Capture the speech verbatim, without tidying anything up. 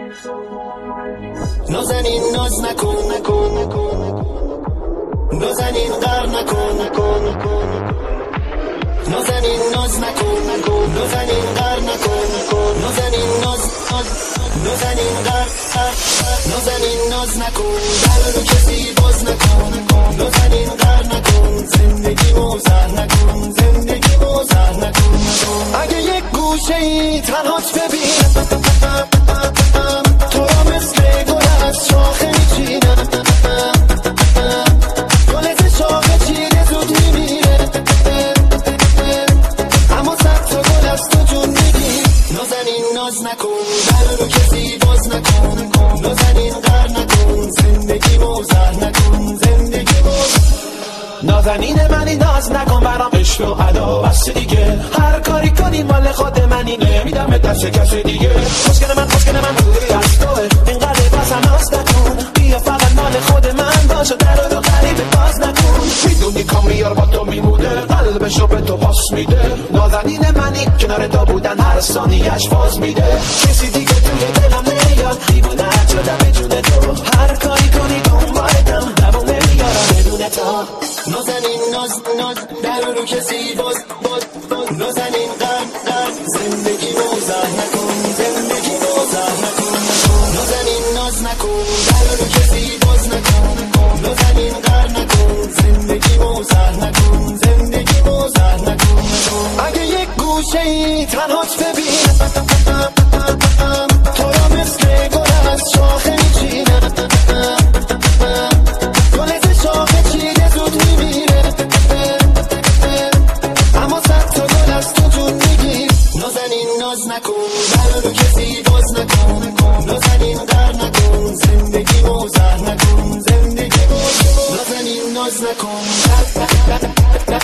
نازنین ناز نکن نکن نازنین غر نکن نکن نازنین ناز نکن نکن نازنین غر نکن نکن نازنین ناز نازنین غر نازنین ناز نکن در رو کسی باز نکن نازنین غر نکن زندگی موزر نکن زندگی موزر نکن اگه یک گوشه ای تنهات ببین تو را مثل گل از شاخه میچینم گل از شاخه چیره زود میمیره اما صد تا گل از تو جون میگی نازنین ناز نکن در رو کسی باز نکن نازنین غر نکن زندگی موزر نکن زندگی موزر نازنین منی ناز نکن برام عشق و ادا بس دیگه هر کاری کنی مال خود منی نمیدم دست کسی دیگه خوشگل من خوشگل من از توه اینقدر بس هم ناز نکن بیا فقط مال خود من باشه در رو غریبه باز نکن میدونی کامیار با تو میمونه قلبشو به تو پاس میده نازنین منی کنار تو بودن هر ثانیه‌اش فاز میده کسی دیگه توی دلم نمیاد دیوونه شدم جون تو هر کاری کنی دنبالتم دوام نمیارم بدون تو نازنین ناز ناز در رو کسی باز باز باز نازنین غر غر زندگی موزر نکن زندگی موزر نکن نازنین ناز نکن در رو کسی باز نکن نازنین غر نکن زندگی موزر نکن زندگی موزر نکن اگه یک گوشه ای تنهات ببین تو را مثل گل از شاخه میچینم گل از شاخه چیده زود میمیره اما صد تا گل از تو جون میگی نازنین ناز نکن در رو کسی باز نکن نازنین غر نکن زندگی موزر نکن زندگی موزر نازنین ناز نکن